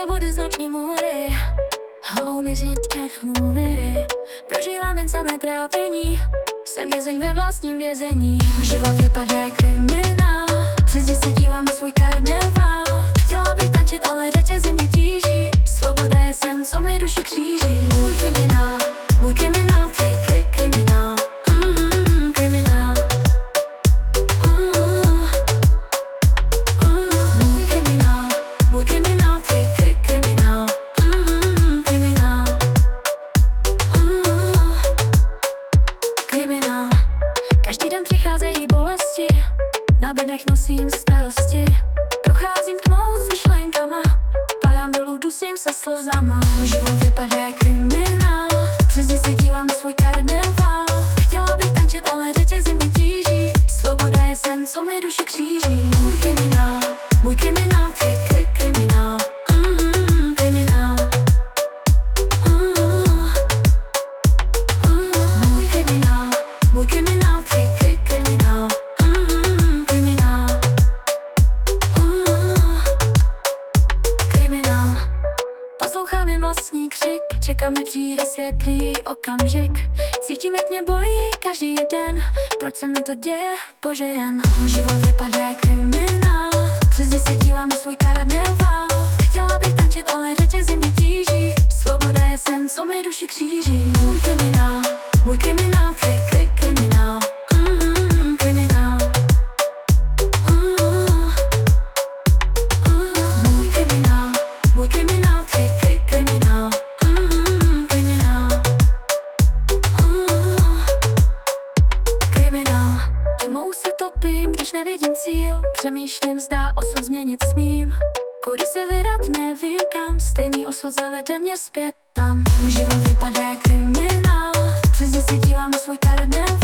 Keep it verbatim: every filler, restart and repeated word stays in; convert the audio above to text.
Provody z noční můry, hlouby těch můry. Prožívám jen samé trápení, jsem vězeň ve vlastním vězení. Život vypadá jak kriminál, přes se dívám na svůj karneval. Chtěla bych tančit, ale řetězy mě tíží. Svoboda je sen, co mi duši kříží. Můj kriminál, můj kriminál, kri, kri, kriminál. Mm, kriminál. Mm, mm, můj kriminál, můj kriminál, kri, kri, kriminál. Mm, kriminál. Mm, kriminál. Každý den přicházejí bolesti, na bednech nosím starosti. Procházím tmou s myšlenkama, padám dolů, dusím se slzama. Život vypadá jak kriminál, přes se dívám na svůj karneval. Chtěla bych tančit, ale řetězy mě tíží. Svoboda je sen, co mi duši kříží. Můj kriminál, můj kriminál, kri, kri, kriminál. Mm, kriminál. Mm, mm, můj kriminál, můj kriminál, kri, kri, kriminál. Mm, kriminál. Mm, kriminál. Poslouchám jen vlastní křik, čekám, než přijde světlý okamžik. Cítím, jak mě bolí každý den, proč se mi to děje, bože jen. Život vypadá jak kriminál, přes se dívám na svůj karneval. Chtěla bych tančit, ale řetězy mě tíží. Svoboda je sen, co mi duši kříží. Můj kriminál, můj kriminál, kri, kri, kriminál. Mm, kriminál. Mm, mm, můj kriminál, můj kriminál, kri, kri, kriminál. Mm, kriminál. Mm, kriminál. Tmou se topím, když nevidím cíl. Přemýšlím, zda osud změnit smím. Kudy se vydat, nevím kam. Stejný osud zavede mě zpět tam. Můj život vypadá jak kriminál, přes se dívám na svůj karneval.